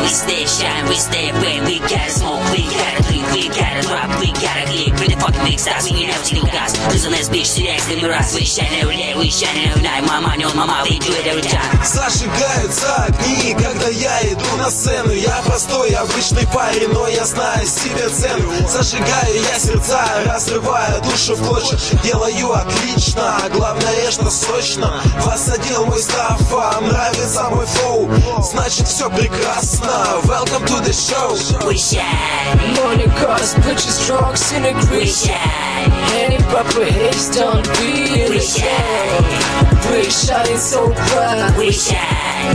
We stay shine, we stay bang. We gotta smoke, we gotta drink, we gotta drop, we gotta click. Pretty fucking big stars, we never steal gas. Listen, this bitch, серьезный мираж. We shine every day, we shine every night. Мама, не он, мама, we do it every time. Зажигаются огни, когда я иду на сцену. Я простой, обычный парень, но я знаю себе цену. Зажигаю я сердца, разрываю душу в клочья. Делаю отлично, главное, что сочно. Вас одел мой став, вам нравится мой флоу, значит все прекрасно. Welcome to the show. We shine. Morning cars, put your strokes in the We grease. shine. Any proper haze, don't be in We the shine. We're shining so bright. We shine.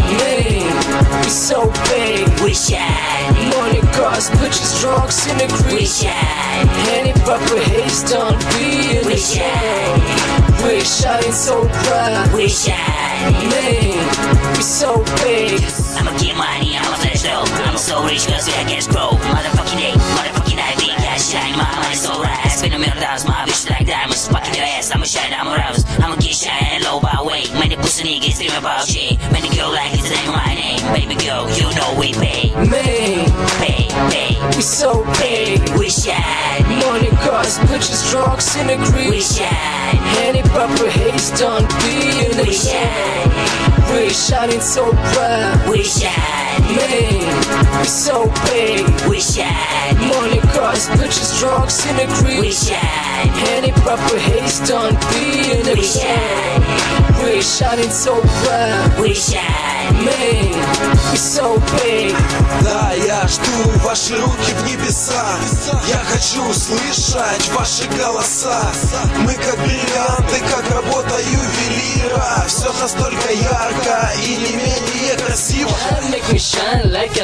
Man, we so big. We shine. Morning cars, put your strokes in the We grease. shine. Any proper haze, don't be in We the shine. We're shining so bright. We shine. Man, we so big. I'ma get money, I'ma flash though. I'm so rich cause I cash broke. Motherfucking day, motherfucking night, we got shine. My mind so right. I spend $1,000,000, my bitch like diamonds. Fucking your ass, I'ma shine, I'ma rouse. I'ma get shine low by weight. Many pussy niggas dream about shit. Many girl like it's the name of my name. Baby girl, you know we pay. Man, Pay, pay, we so big. we shine. Morning cars, put your strokes in the We grease. shine. Any proper haze, don't be in the We shine. We're shining so bright. We shine. Man, we so big. We shine. Morning cars, put your strokes in the We grease. shine. Any proper haze, don't be in the We shine. We're shining so bright. We shine. Man, we so big. Да, я жду ваши руки в небеса. Я хочу услышать ваши голоса. Мы как бриллианты, как работа ювелира. Все настолько ярко и не менее красиво. God make me shine like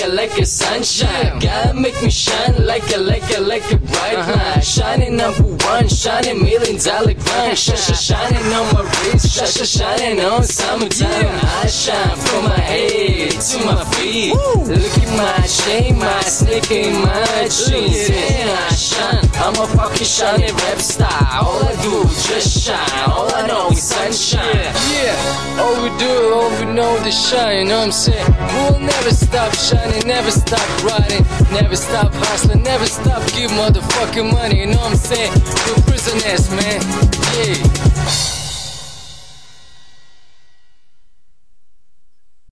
a sunshine. God make me shine like a bright light. Shining #1, shining $1,000,000 grind. Shining on my wrist, shining on summertime. I shine from my head to my feet. Look at my chain, my sneaker, and my jeans. Yeah, I shine. I'm a fucking shining rap star. All I do is just shine. All I know is sunshine. Yeah, all we do, all we know is shine. You know what I'm saying? We'll never stop shining, never stop riding, never stop hustling, never stop give motherfucking money. You know what I'm saying? We're prisoners, man. Yeah.